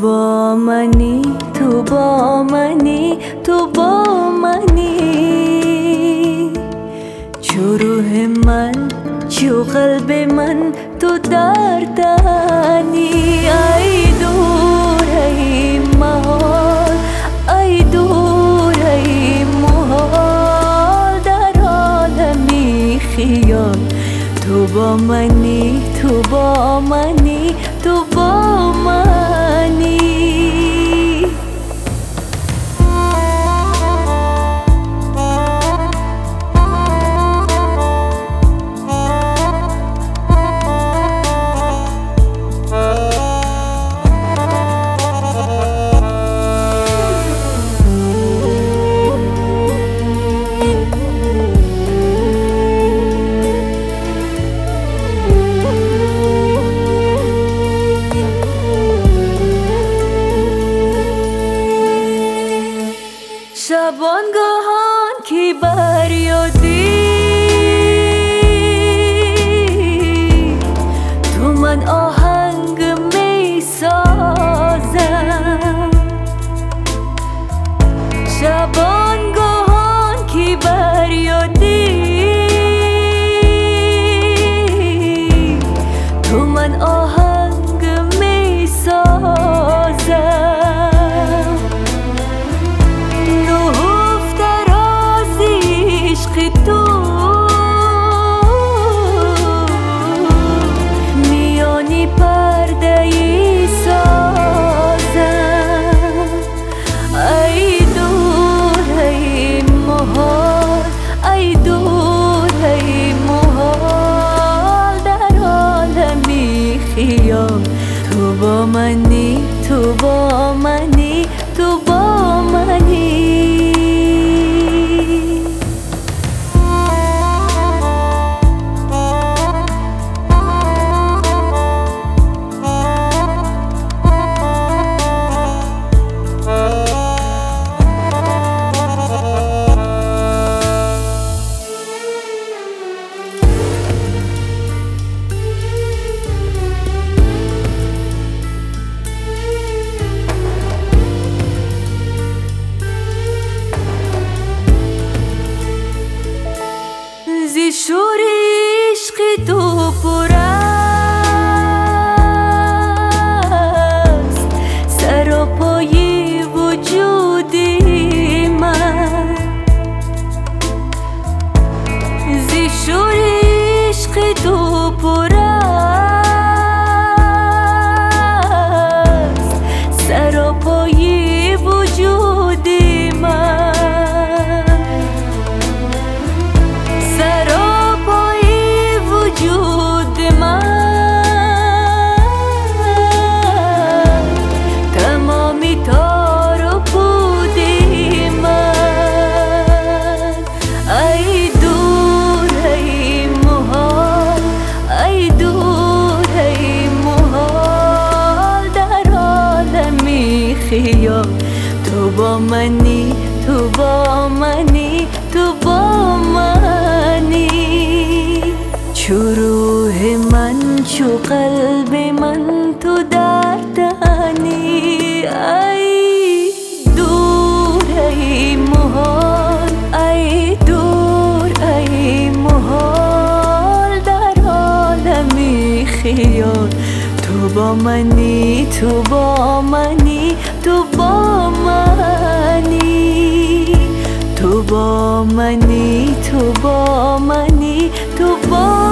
با منی، تو با منی، تو با منی. چو روح من، چو قلب من، تو در تنی. ای دور ای محال، ای دور ای محال، در عالمی خیال. تو با منی، تو با منی، تو با منی. شبانگاهان که بر یادی، تو من آهنگ می سازم. شبانگاهان که بر یادی، تو من آهنگ می سازم. تو میانی پرده ای سازم. ای دور ای محال، ای دور ای محال، در عالمی خیال. تو با منی، تو با منی، تو با منی. زی شور عشق تو پر است سراپای وجود من. زی شور عشق تو پر است سراپای وجود من. تو با منی، تو با منی، تو با منی. چو روح من، چو قلب من، تو در تنی. ای دور ای محال، ای دور ای محال، در عالمی خیال. تو با منی، تو با منی، تو با منی. تو با منی، تو با منی، تو با